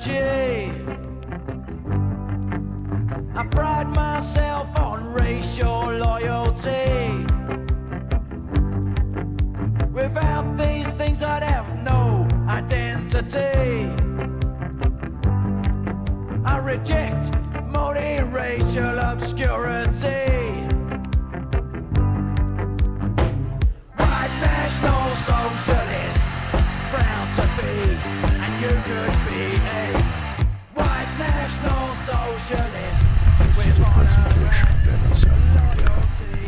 energy. I pride myself on racial loyalty. Without these things I'd have no identity. I reject multi-racial obscurity. White national socialist, proud to be, and you could be a white national socialist with honor and loyalty.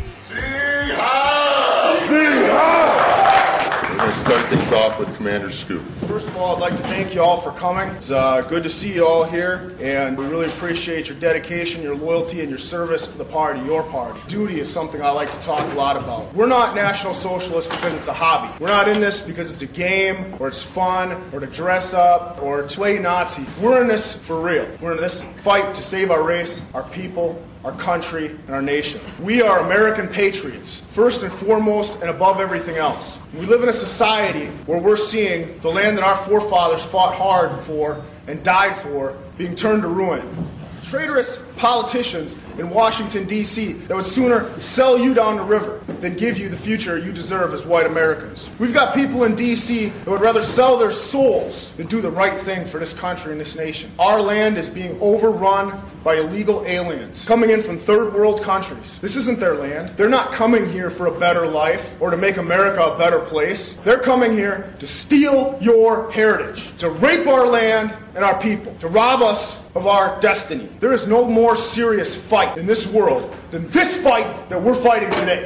We're going to start things off with Commander Scoop. First of all, I'd like to thank you all for coming. It's good to see you all here, and we really appreciate your dedication, your loyalty, and your service to the party, your party. Duty is something I like to talk a lot about. We're not National Socialists because it's a hobby. We're not in this because it's a game, or it's fun, or to dress up, or to play Nazi. We're in this for real. We're in this fight to save our race, our people, our country, and our nation. We are American patriots, first and foremost and above everything else. We live in a society where we're seeing the land that our forefathers fought hard for and died for being turned to ruin. Traitorous politicians in Washington, D.C. that would sooner sell you down the river than give you the future you deserve as white Americans. We've got people in D.C. that would rather sell their souls than do the right thing for this country and this nation. Our land is being overrun by illegal aliens coming in from third world countries. This isn't their land. They're not coming here for a better life or to make America a better place. They're coming here to steal your heritage, to rape our land and our people, to rob us of our destiny. There is no more serious fight in this world than this fight that we're fighting today.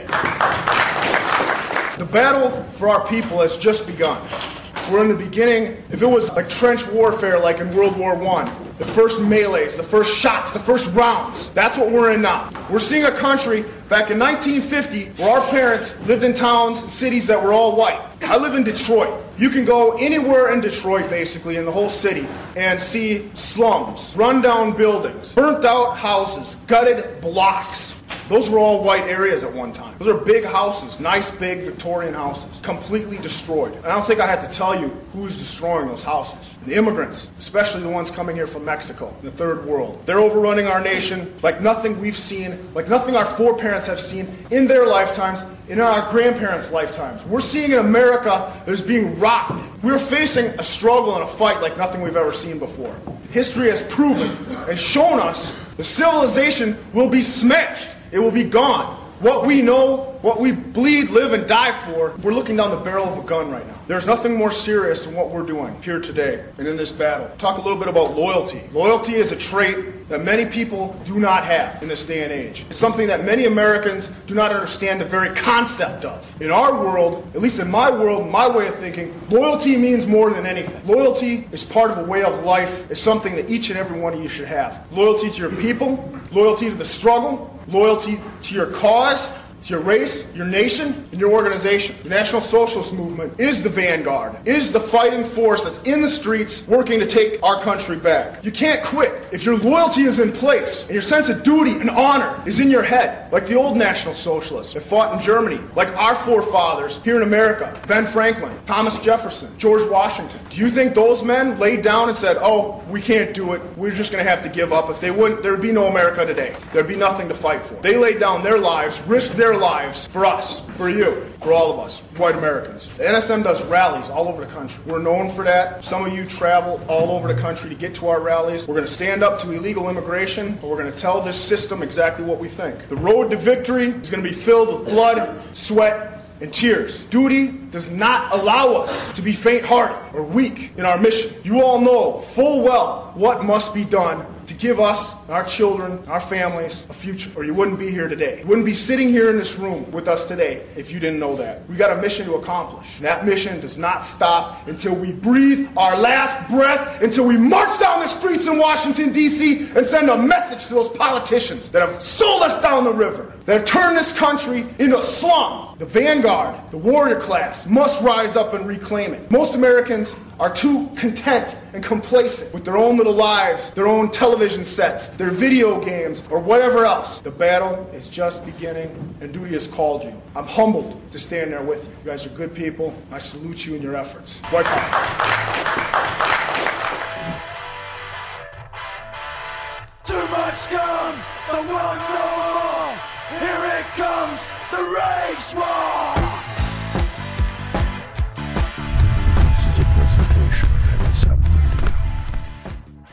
The battle for our people has just begun. We're in the beginning. If it was like trench warfare like in World War I, the first melees, the first shots, the first rounds, that's what we're in now. We're seeing a country back in 1950 where our parents lived in towns and cities that were all white. I live in Detroit. You can go anywhere in Detroit, basically, in the whole city, and see slums, run-down buildings, burnt-out houses, gutted blocks. Those were all white areas at one time. Those are big houses, nice big Victorian houses, completely destroyed. And I don't think I have to tell you who's destroying those houses. The immigrants, especially the ones coming here from Mexico, the third world. They're overrunning our nation like nothing we've seen, like nothing our foreparents have seen in their lifetimes, in our grandparents' lifetimes. We're seeing an America that is being rocked. We're facing a struggle and a fight like nothing we've ever seen before. History has proven and shown us the civilization will be smashed. It will be gone. What we know, what we bleed, live, and die for, we're looking down the barrel of a gun right now. There's nothing more serious than what we're doing here today and in this battle. Talk a little bit about loyalty. Loyalty is a trait that many people do not have in this day and age. It's something that many Americans do not understand the very concept of. In our world, at least in my world, my way of thinking, loyalty means more than anything. Loyalty is part of a way of life. It's something that each and every one of you should have. Loyalty to your people, loyalty to the struggle, loyalty to your cause, to your race, your nation, and your organization. The National Socialist Movement is the vanguard, is the fighting force that's in the streets working to take our country back. You can't quit if your loyalty is in place and your sense of duty and honor is in your head, like the old National Socialists that fought in Germany, like our forefathers here in America, Ben Franklin, Thomas Jefferson, George Washington. Do you think those men laid down and said, oh, we can't do it, we're just going to have to give up? If they wouldn't, there would be no America today. There'd be nothing to fight for. They laid down their lives, risked their lives for us, for you, for all of us, white Americans. The NSM does rallies all over the country. We're known for that. Some of you travel all over the country to get to our rallies. We're going to stand up to illegal immigration, but we're going to tell this system exactly what we think. The road to victory is going to be filled with blood, sweat, and tears. Duty does not allow us to be faint-hearted or weak in our mission. You all know full well what must be done to give us, our children, our families, a future, or you wouldn't be here today. You wouldn't be sitting here in this room with us today if you didn't know that. We got a mission to accomplish. And that mission does not stop until we breathe our last breath, until we march down the streets in Washington, D.C. and send a message to those politicians that have sold us down the river, that have turned this country into a slum. The vanguard, the warrior class, must rise up and reclaim it. Most Americans are too content and complacent with their own little lives, their own television sets, their video games, or whatever else. The battle is just beginning, and duty has called you. I'm humbled to stand there with you. You guys are good people. I salute you in your efforts. White power.